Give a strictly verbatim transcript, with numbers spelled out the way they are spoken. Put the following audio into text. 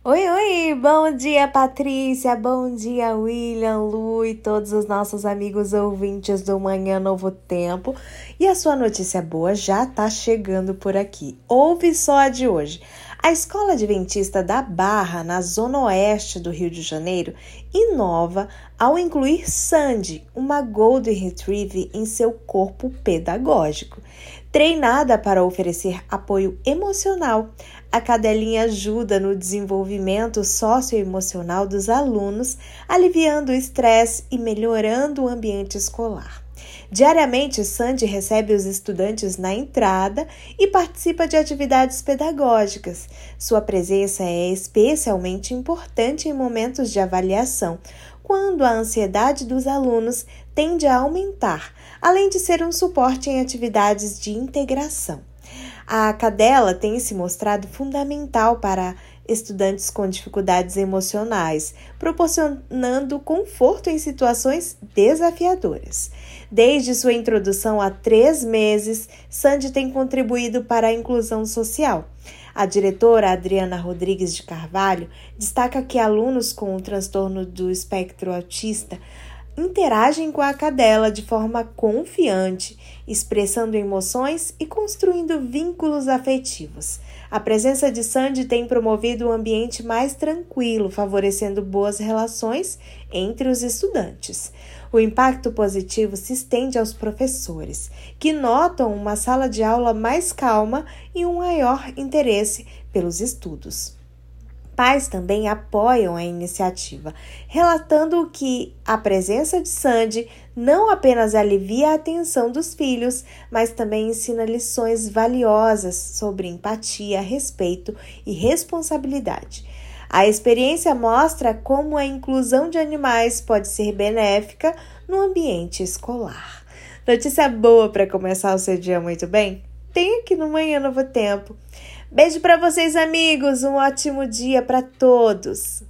Oi, oi, bom dia Patrícia, bom dia William, Lu e todos os nossos amigos ouvintes do Manhã Novo Tempo. E a sua notícia boa já tá chegando por aqui. Ouve só a de hoje. A Escola Adventista da Barra, na zona oeste do Rio de Janeiro, inova ao incluir Sandy, uma Golden Retriever, em seu corpo pedagógico. Treinada para oferecer apoio emocional, a cadelinha ajuda no desenvolvimento socioemocional dos alunos, aliviando o estresse e melhorando o ambiente escolar. Diariamente, Sandy recebe os estudantes na entrada e participa de atividades pedagógicas. Sua presença é especialmente importante em momentos de avaliação, quando a ansiedade dos alunos tende a aumentar, além de ser um suporte em atividades de integração. A cadela tem se mostrado fundamental para estudantes com dificuldades emocionais, proporcionando conforto em situações desafiadoras. Desde sua introdução há três meses, Sandy tem contribuído para a inclusão social. A diretora Adriana Rodrigues de Carvalho destaca que alunos com o transtorno do espectro autista interagem com a cadela de forma confiante, expressando emoções e construindo vínculos afetivos. A presença de Sandy tem promovido um ambiente mais tranquilo, favorecendo boas relações entre os estudantes. O impacto positivo se estende aos professores, que notam uma sala de aula mais calma e um maior interesse pelos estudos. Pais também apoiam a iniciativa, relatando que a presença de Sandy não apenas alivia a atenção dos filhos, mas também ensina lições valiosas sobre empatia, respeito e responsabilidade. A experiência mostra como a inclusão de animais pode ser benéfica no ambiente escolar. Notícia boa para começar o seu dia muito bem? Tem aqui no Manhã Novo Tempo. Beijo para vocês, amigos. Um ótimo dia para todos.